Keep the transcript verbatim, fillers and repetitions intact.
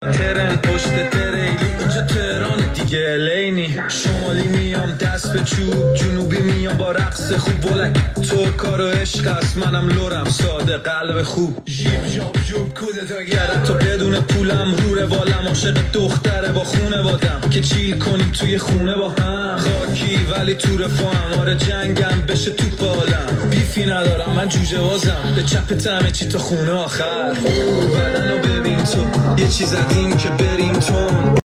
ترن پشت تریلی اینجا تهران دیگه لینی شمالی میام دست به چوب جنوبی میام با رقص خوب بلک تو کار و عشق است منم لورم ساده قلب خوب جیب جاب جوب کودتا گرم تو بدون پولم رو روالم عاشق دختره با خونه بادم که چیل کنیم توی خونه با هم خاکی ولی تو رفاهم آره جنگم بشه تو بالم بیفی ندارم من جوجه بازم به چپ تمه چی تا خونه آخر بدن رو ببین تو یه چیز عدیم که بریم تون